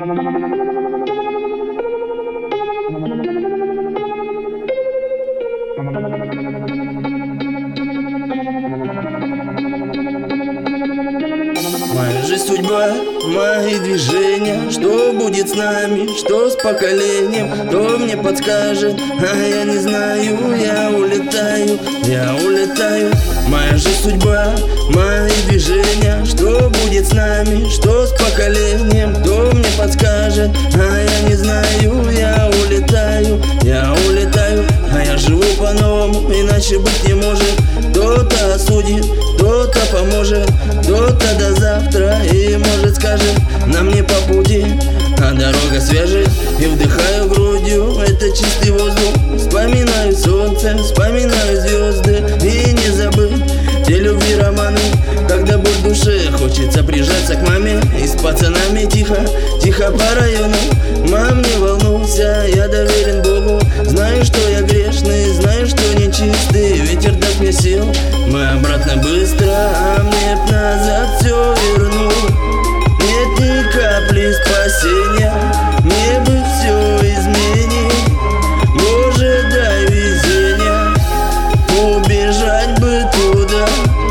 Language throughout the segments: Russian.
Моя же судьба, мои движения. Что будет с нами, что с поколением? Кто мне подскажет, а я не знаю. Я улетаю. Моя же судьба, мои движения. Что будет с нами, что с поколением? Кто мне подскажет, а я не знаю. Я улетаю. А я живу по-новому, иначе быть не может. Кто-то осудит, кто-то поможет, кто-то до завтра и может скажет нам не по пути, а дорога свяжет. И вдыхаю грудью это чистый воздух. Вспоминаю солнце, вспоминаю звезды. И не забыть те любви романы, когда боль в душе хочется прижаться к маме. И с пацанами тихо по району. Мам, не волнуйся, я доверен Богу. Знаю, что я грешный, знаю, что нечистый. Ветер даст мне сил, мы обратно быстро, а мне б назад все вернуть. Нет ни капли спасения, мне бы все изменить. Боже, дай везения, убежать бы туда,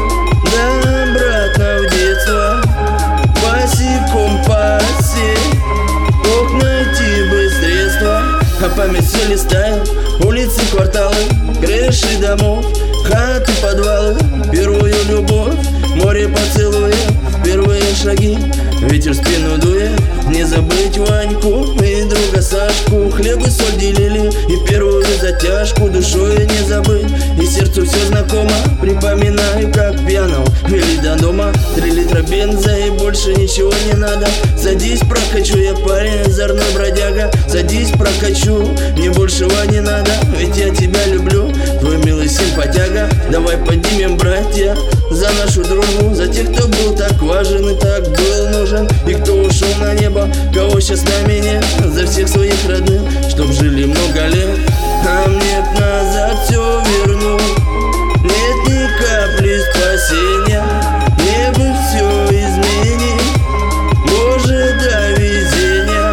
да обратно в детство, босиком по осе. Ох, найти бы средства, а память все листает. Улицы, кварталы, крыши домов, хаты, подвалы, первую любовь, море поцелуев, первые шаги, ветер в спину дует. Не забыть Ваньку и друга Сашку, хлеб и соль делили, и первую затяжку душой не забыть. И сердцу все знакомо, припоминаю, как пьяного вели до дома. 3 литра бенза и больше ничего не надо. Садись, прокачу, я парень, озорной бродяга. Садись, прокачу, мне большего не надо, ведь я тебя люблю, твой милый симпатяга. Давай поднимем, братья, за нашу дружбу, за тех, кто был так важен и так был нужен, и кто ушел на небо, кого сейчас на меня, за всех своих родных, чтоб жили много лет, а мне б назад все вернуть. Нет ни капли спасения, мне бы все изменить. Боже, дай везения,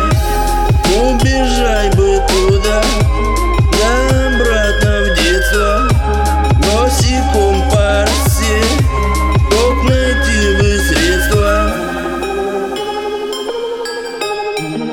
убежать бы туда, да обратно в детство, босиком по росе. Ох, найти бы средства.